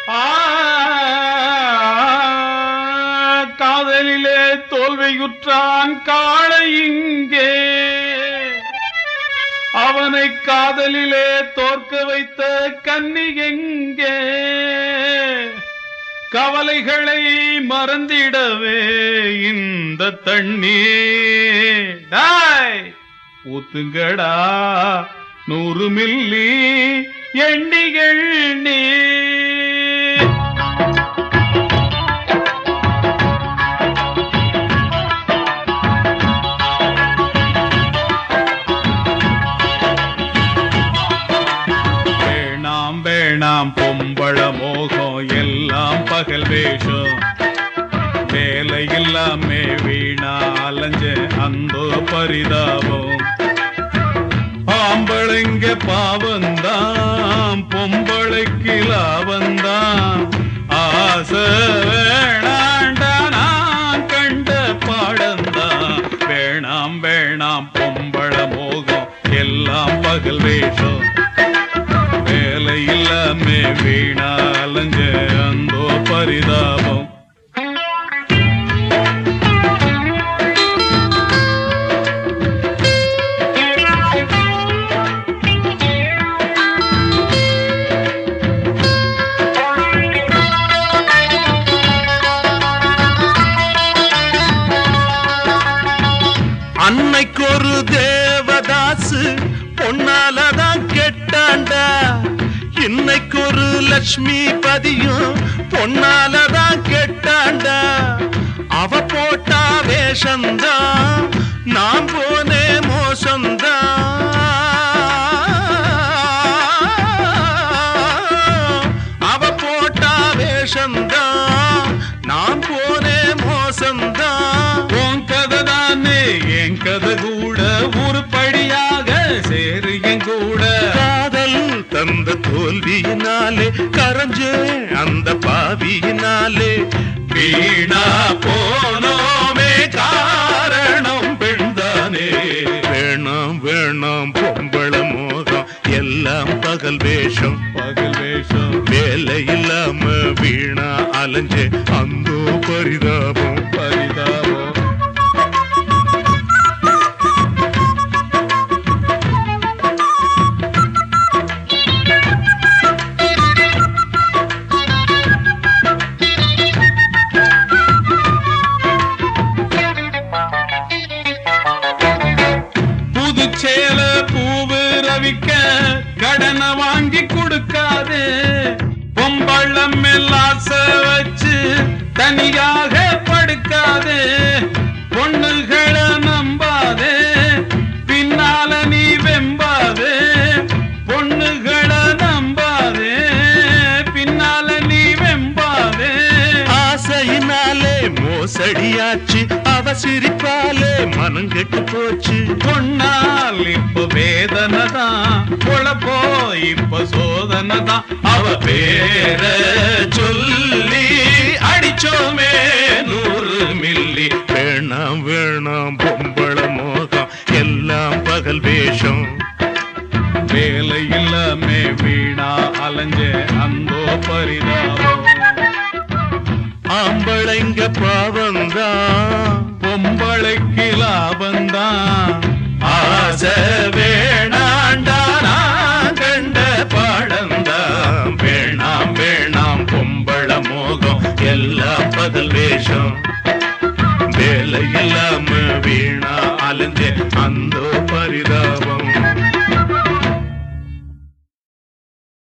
காதலிலே தோல்வியுற்றான் காளை இங்கே, அவனை காதலிலே தோற்க வைத்த கன்னி எங்கே? கவலைகளை மறந்திடவே இந்த தண்ணீர் ஊத்துங்கடா 100 மில்லி எண்ணி எண்ணி. வேணாம் வேணாம் பொம்பள மோகம் எல்லாம் பகல் வேஷம், வேலை இல்லாமே வீணா அலைஞ்ச அந்த பரிதாபம். ஆம்பளைங்க பாவந்தான், பொம்பளைக்கு லாபந்தான். ஆசை வேணாண்டா நான் கண்ட பாடந்தான். வேணாம் வேணாம் பொம்பள மோகம் எல்லாம் பகல் வேஷம், வேலை இல்லாமே வீணா அலைஞ்ச அந்த பரிதாபம். அன்னைக்கு ஒரு தேவதாசு பொன்னாலதான் கெட்டாண்டா, இன்னைக்கு ஒரு லட்சுமி பதியும் பொன்னாலதான் கெட்டாண்டா. அவ போட்டா வேஷந்தான், நான் போனே மோசந்தான். அவ போட்டா வேஷந்தான், நான் போனே மோசந்தான். உன் கதை தானே என் கதை கூட உருப்படியாக சேரு என் கூட. காதல் தந்த தோல்வியினாலே கரைஞ்சே அந்த பாவியினாலே வீணா போனோமே காரணம் பெண்தானே. வேணாம் வேணாம் பொம்பள மோகம் எல்லாம் பகல் வேஷம், பகல் வேஷம். வேலை இல்லாம வீணா அலைஞ்சே அந்தோ பரிதாபம் பரிதாபம். புதுச்சேல பூவு ரவிக்க கடனை வாங்கி கொடுக்காதே. பொம்பளம் எல்லாம் வச்சு தனியாக படுக்காதே. பொண்ணுகளை நம்பாதே, பின்னால நீ வெம்பாதே. பொண்ணுகளை நம்பாதே, பின்னால நீ வெம்பாதே. ஆசையினாலே மோசடியாச்சு, அவ சிரிப்பாலே மனம் கெட்டு போச்சு. பொன்னால் இப்ப வேதனைதான், பொழப்போ இப்ப சோதனைதான். அவ பேர சொல்லி அடிச்சோமே 100 மில்லி. வேணாம் வேணாம் பொம்பள மோகம் எல்லாம் பகல் வேஷம், வேலை இல்லாமே வீணா அலைஞ்ச அந்தோ பரிதாபம். ஆம்பளைங்க பாவந்தான், பொம்பளைக்கு லாபந்தான். ஆசை வேணாண்டா நான் கண்ட பாடந்தான். வேணாம் வேணாம் பொம்பள மோகம் எல்லாம் பகல் வேஷம், வேலை இல்லாம வீணா அலைஞ்சே அந்த